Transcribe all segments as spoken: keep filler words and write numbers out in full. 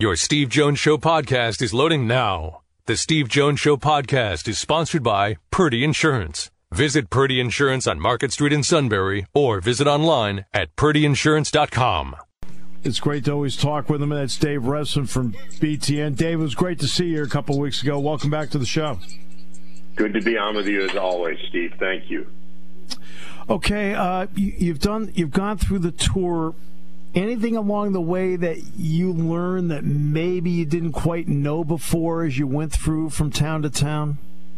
Your Steve Jones Show podcast is loading now. The Steve Jones Show podcast is sponsored by Purdy Insurance. Visit Purdy Insurance on Market Street in Sunbury or visit online at purdy insurance dot com. It's great to always talk with him. That's Dave Resson from B T N. Dave, it was great to see you a couple of weeks ago. Welcome back to the show. Good to be on with you as always, Steve. Thank you. Okay, uh, you, you've done, you've gone through the tour. Anything along the way that you learned that maybe you didn't quite know before as you went through from town to town?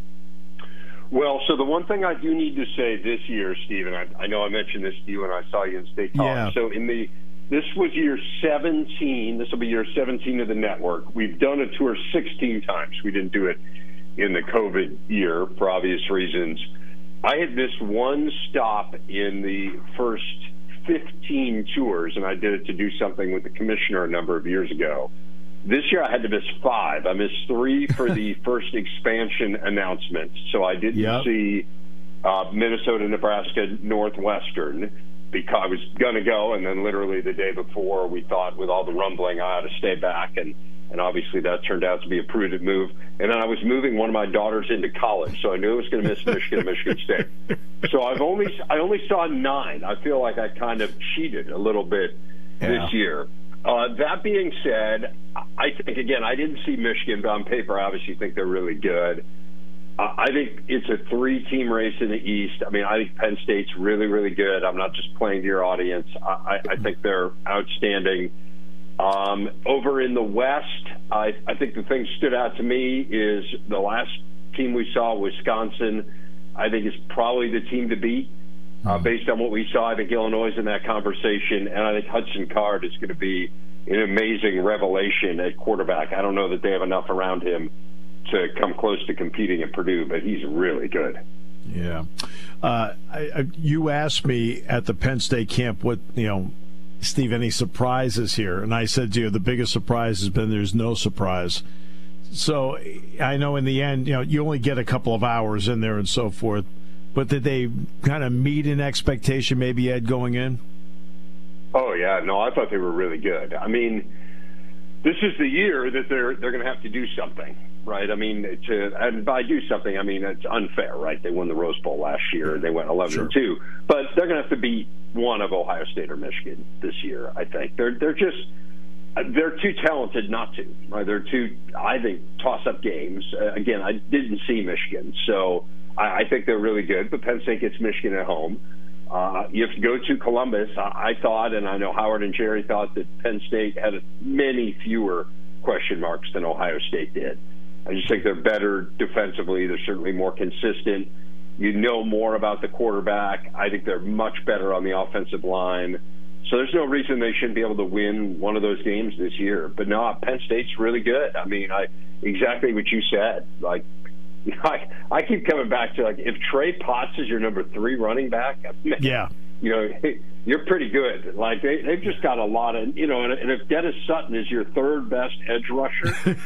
Well, so the one thing I do need to say this year, Steve, and I, I know I mentioned this to you when I saw you in State College. Yeah. So in the this was year seventeen. This will be year seventeen of the network. We've done a tour sixteen times. We didn't do it in the COVID year for obvious reasons. I had missed one stop in the first fifteen tours, and I did it to do something with the commissioner a number of years ago. This year I had to miss five. I missed three for the first expansion announcement. So I didn't yep. see uh, Minnesota, Nebraska, Northwestern, because I was going to go, and then literally the day before we thought with all the rumbling I ought to stay back, and, and obviously that turned out to be a prudent move. And then I was moving one of my daughters into college, so I knew I was going to miss Michigan and Michigan State. So I've only I only saw nine. I feel like I kind of cheated a little bit yeah. this year. Uh, that being said, I think, again, I didn't see Michigan, but on paper I obviously think they're really good. Uh, I think it's a three-team race in the East. I mean, I think Penn State's really, really good. I'm not just playing to your audience. I, I think they're outstanding. Um, over in the West, I, I think the thing that stood out to me is the last team we saw, Wisconsin, I think is probably the team to beat. Uh, based on what we saw, I think Illinois is in that conversation, and I think Hudson Card is going to be an amazing revelation at quarterback. I don't know that they have enough around him to come close to competing at Purdue, but he's really good. Yeah. Uh, I, I, you asked me at the Penn State camp what, you know, Steve, any surprises here? And I said to you, the biggest surprise has been there's no surprise. So I know in the end, you know, you only get a couple of hours in there and so forth, but did they kind of meet an expectation maybe, Ed, going in? Oh, yeah. No, I thought they were really good. I mean, this is the year that they're they're going to have to do something, right? I mean, to, and by do something, I mean, it's unfair, right? They won the Rose Bowl last year. They went eleven and two. But they're going to have to beat one of Ohio State or Michigan this year, I think. They're they're just they're too talented not to, right? They're too, I think, toss-up games. Uh, again, I didn't see Michigan, so I, I think they're really good. But Penn State gets Michigan at home. Uh, you have to go to Columbus. I, I thought, and I know Howard and Jerry thought, that Penn State had many fewer question marks than Ohio State did. I just think they're better defensively. They're certainly more consistent. You know more about the quarterback. I think they're much better on the offensive line. So there's no reason they shouldn't be able to win one of those games this year. But no, Penn State's really good. I mean, I exactly what you said. Like, I, I keep coming back to, like, if Trey Potts is your number three running back, man, yeah, you know, you're pretty good. Like, they, they've just got a lot of, you know, and, and if Dennis Sutton is your third best edge rusher,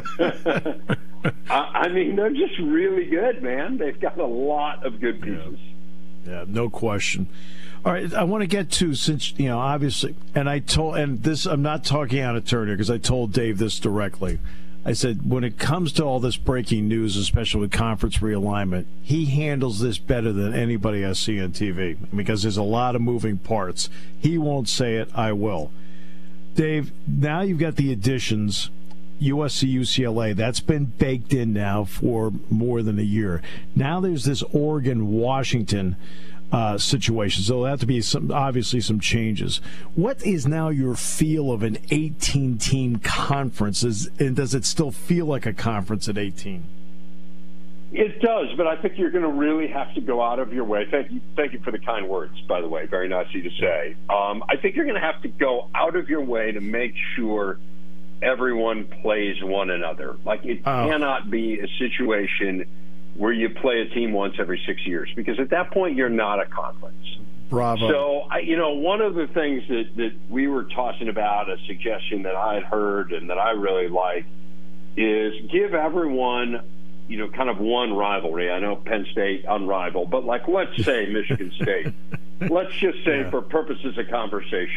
I, I mean, they're just really good, man. They've got a lot of good pieces. Yeah, yeah, no question. All right, I want to get to, since, you know, obviously, and I told, and this, I'm not talking out of turn here because I told Dave this directly. I said, when it comes to all this breaking news, especially with conference realignment, he handles this better than anybody I see on T V because there's a lot of moving parts. He won't say it, I will. Dave, now you've got the additions, U S C, U C L A. That's been baked in now for more than a year. Now there's this Oregon-Washington Uh, situation. So there'll have to be some, obviously some changes. What is now your feel of an eighteen-team conference, is, and does it still feel like a conference at eighteen? It does, but I think you're going to really have to go out of your way. Thank you, thank you for the kind words, by the way. Very nice of you to say. Um, I think you're going to have to go out of your way to make sure everyone plays one another. Like, it oh. cannot be a situation where you play a team once every six years, because at that point you're not a conference. Bravo. So, I, you know, one of the things that, that we were tossing about, a suggestion that I had heard and that I really like, is give everyone, you know, kind of one rivalry. I know Penn State, unrivaled, but like, let's say Michigan State. Let's just say, yeah. for purposes of conversation,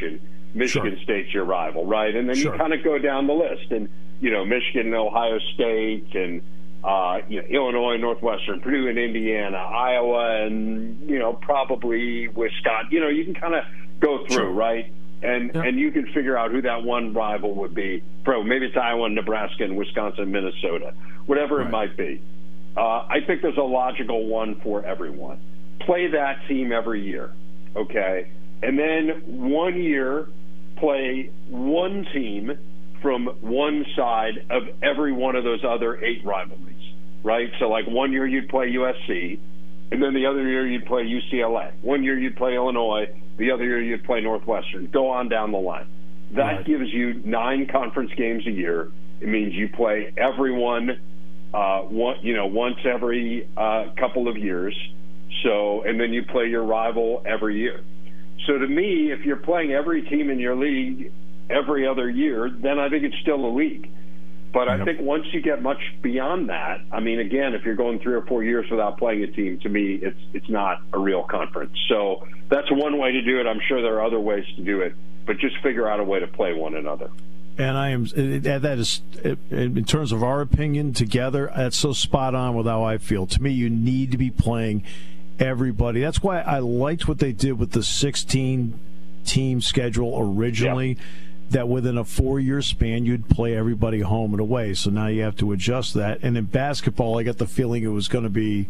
Michigan Sure. State's your rival, right? And then Sure. you kind of go down the list, and you know, Michigan and Ohio State, and uh, you know, Illinois, Northwestern, Purdue, and Indiana, Iowa, and you know, probably Wisconsin. You know, you can kind of go through, Sure. right? And Yeah. and you can figure out who that one rival would be. Pro, maybe it's Iowa, Nebraska, and Wisconsin, Minnesota, whatever Right. it might be. Uh, I think there's a logical one for everyone. Play that team every year, okay? And then one year, play one team from one side of every one of those other eight rivalries, right? So like one year you'd play U S C, and then the other year you'd play U C L A. One year you'd play Illinois, the other year you'd play Northwestern. Go on down the line. That Right. gives you nine conference games a year. It means you play everyone, uh, one, you know, once every uh, couple of years. So, and then you play your rival every year. So to me, if you're playing every team in your league every other year, then I think it's still a league. But I Yep. think once you get much beyond that, I mean, again, if you're going three or four years without playing a team, to me, it's it's not a real conference. So that's one way to do it. I'm sure there are other ways to do it, but just figure out a way to play one another. And I am that is in terms of our opinion together. That's so spot on with how I feel. To me, you need to be playing everybody. That's why I liked what they did with the sixteen team schedule originally. Yeah. That within a four-year span, you'd play everybody home and away. So now you have to adjust that. And in basketball, I got the feeling it was going to be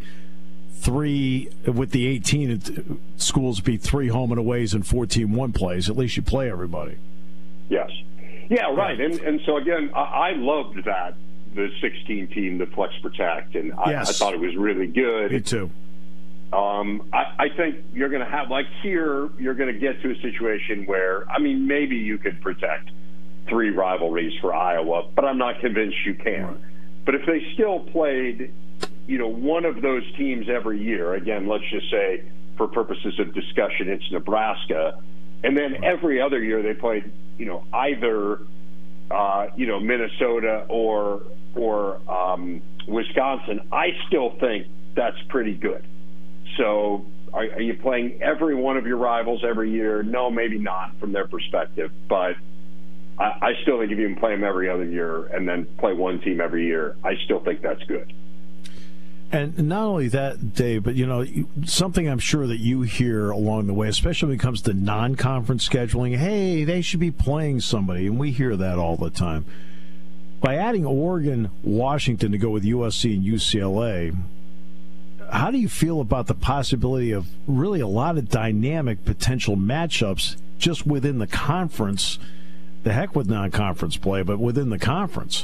three, with the eighteen it, schools, be three home and aways and fourteen one plays. At least you play everybody. Yes. Yeah, right. And and so, again, I, I loved that, the sixteen team, the Flex Protect, and I, Yes. I thought it was really good. Me too. Um, I, I think you're going to have, like here, you're going to get to a situation where, I mean, maybe you could protect three rivalries for Iowa, but I'm not convinced you can. Right. But if they still played, you know, one of those teams every year, again, let's just say for purposes of discussion, it's Nebraska, and then every other year they played, you know, either, uh, you know, Minnesota or, or um, Wisconsin, I still think that's pretty good. So are, are you playing every one of your rivals every year? No, maybe not from their perspective. But I, I still think if you can play them every other year and then play one team every year, I still think that's good. And not only that, Dave, but, you know, something I'm sure that you hear along the way, especially when it comes to non-conference scheduling, hey, they should be playing somebody. And we hear that all the time. By adding Oregon, Washington to go with U S C and U C L A, how do you feel about the possibility of really a lot of dynamic potential matchups just within the conference? The heck with non-conference play, but within the conference.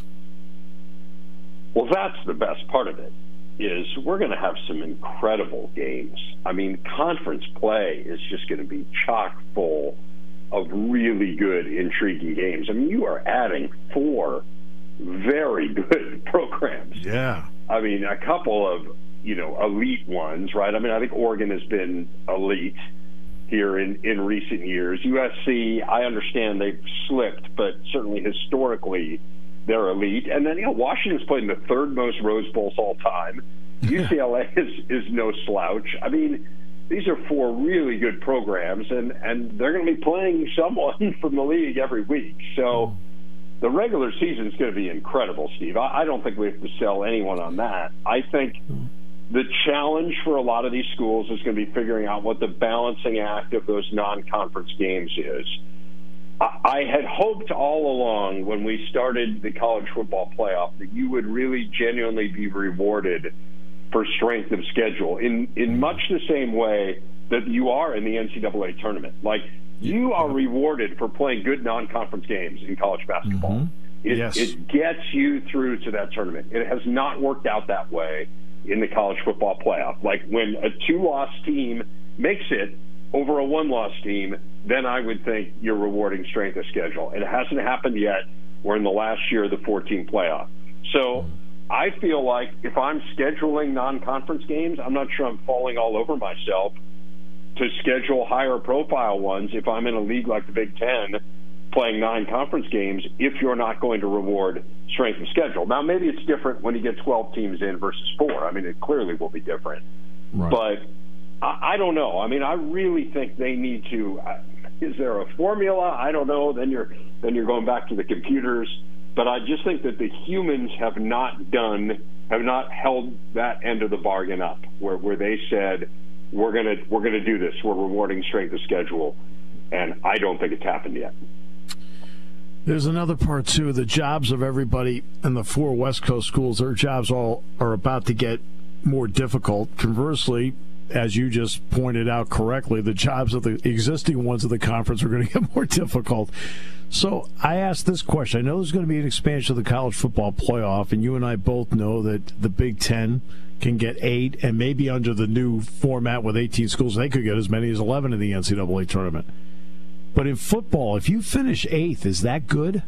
Well, that's the best part of it, is we're going to have some incredible games. I mean, conference play is just going to be chock full of really good, intriguing games. I mean, you are adding four very good programs. Yeah. I mean, a couple of, you know, elite ones, right? I mean, I think Oregon has been elite here in, in recent years. U S C, I understand they've slipped, but certainly historically they're elite. And then, you know, Washington's played in the third most Rose Bowls all time. Yeah. U C L A is, is no slouch. I mean, these are four really good programs, and, and they're going to be playing someone from the league every week. So the regular season is going to be incredible, Steve. I, I don't think we have to sell anyone on that. I think the challenge for a lot of these schools is going to be figuring out what the balancing act of those non-conference games is. I, I had hoped all along when we started the college football playoff that you would really genuinely be rewarded for strength of schedule in, in much the same way that you are in the N C double A tournament. Like, you are rewarded for playing good non-conference games in college basketball. Mm-hmm. It, Yes. it gets you through to that tournament. It has not worked out that way in the college football playoff. Like, when a two-loss team makes it over a one-loss team, then I would think you're rewarding strength of schedule. And it hasn't happened yet. We're in the last year of the four-team playoff. So I feel like if I'm scheduling non-conference games, I'm not sure I'm falling all over myself to schedule higher profile ones if I'm in a league like the Big Ten playing non-conference games if you're not going to reward strength of schedule. Now, maybe it's different when you get twelve teams in versus four. I mean, it clearly will be different. Right. But I, I don't know. I mean, I really think they need to. I, Is there a formula? I don't know. Then you're then you're going back to the computers. But I just think that the humans have not done, have not held that end of the bargain up, where, where they said, we're gonna we're gonna do this. We're rewarding strength of schedule, and I don't think it's happened yet. There's another part too. The jobs of everybody in the four West Coast schools, their jobs all are about to get more difficult. Conversely, as you just pointed out correctly, the jobs of the existing ones of the conference are going to get more difficult. So I asked this question. I know there's going to be an expansion of the college football playoff, and you and I both know that the Big Ten can get eight, and maybe under the new format with eighteen schools, they could get as many as eleven in the N C double A tournament. But in football, if you finish eighth, is that good?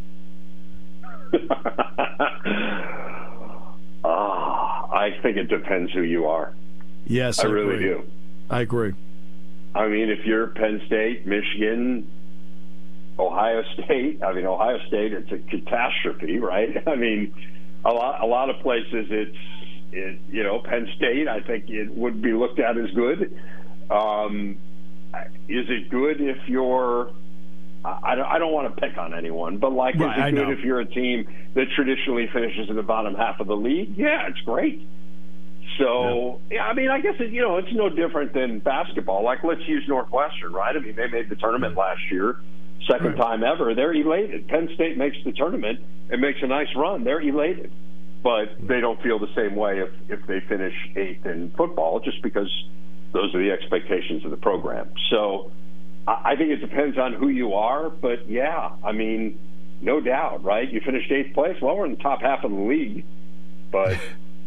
uh, I think it depends who you are. Yes, I, I really agree. do. I agree. I mean, if you're Penn State, Michigan, Ohio State, I mean, Ohio State, it's a catastrophe, right? I mean, a lot, a lot of places it's, it, you know, Penn State, I think it would be looked at as good. Um, is it good if you're, I don't, I don't want to pick on anyone, but like, right, is it I good know. if you're a team that traditionally finishes in the bottom half of the league? Yeah, it's great. So, yeah. yeah, I mean, I guess, it, you know, it's no different than basketball. Like, let's use Northwestern, right? I mean, they made the tournament last year, second right. time ever. They're elated. Penn State makes the tournament and makes a nice run. They're elated. But they don't feel the same way if, if they finish eighth in football, just because those are the expectations of the program. So I, I think it depends on who you are. But, yeah, I mean, no doubt, right? You finished eighth place. Well, we're in the top half of the league. But,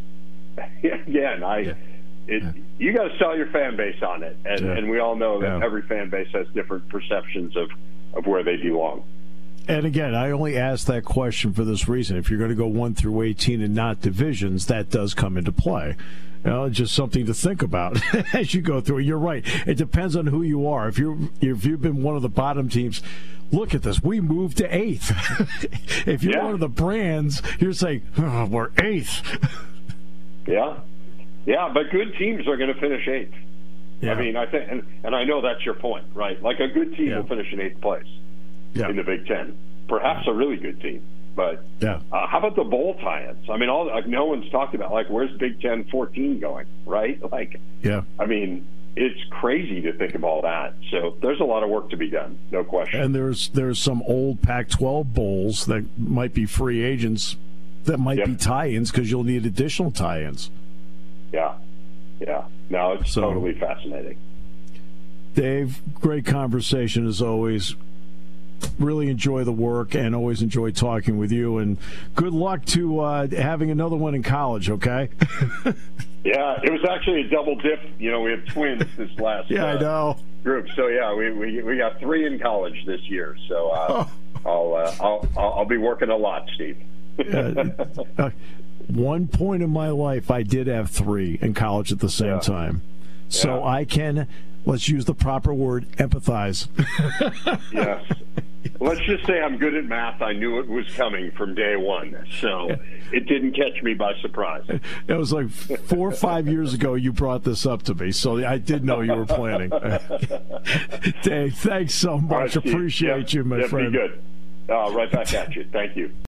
again, I yeah. it, yeah. you got to sell your fan base on it. And, yeah. and we all know that yeah. every fan base has different perceptions of, of where they belong. And again, I only asked that question for this reason. If you're going to go one through eighteen and not divisions, that does come into play. You know, just something to think about as you go through it. You're right. It depends on who you are. If you're if you've been one of the bottom teams, look at this. We moved to eighth. If you're yeah. one of the brands, you're saying, oh, we're eighth. yeah, yeah. But good teams are going to finish eighth. Yeah. I mean, I think, and, and I know that's your point, right? Like a good team yeah. will finish in eighth place. Yeah. In the Big Ten, perhaps a really good team, but yeah. uh, how about the bowl tie-ins? I mean, all like no one's talked about like where's Big Ten fourteen going, right? Like, yeah, I mean, it's crazy to think of all that. So there's a lot of work to be done, no question. And there's there's some old Pac twelve bowls that might be free agents that might yep. be tie-ins because you'll need additional tie-ins. Yeah, yeah. No, it's so, totally fascinating. Dave, great conversation as always. Really enjoy the work and always enjoy talking with you. And good luck to uh, having another one in college, okay? Yeah, it was actually a double dip. You know, we have twins this last yeah, uh, I know. group. So, yeah, we, we we got three in college this year. So uh, oh. I'll, uh, I'll, I'll I'll be working a lot, Steve. yeah. uh, one point in my life, I did have three in college at the same yeah. time. So yeah. I can... Let's use the proper word, empathize. Yes. Let's just say I'm good at math. I knew it was coming from day one, so it didn't catch me by surprise. It was like four or five years ago you brought this up to me, so I did know you were planning. Dave, thanks so much. Right, Appreciate yep, you, my yep, friend. Be good. Uh, right back at you. Thank you.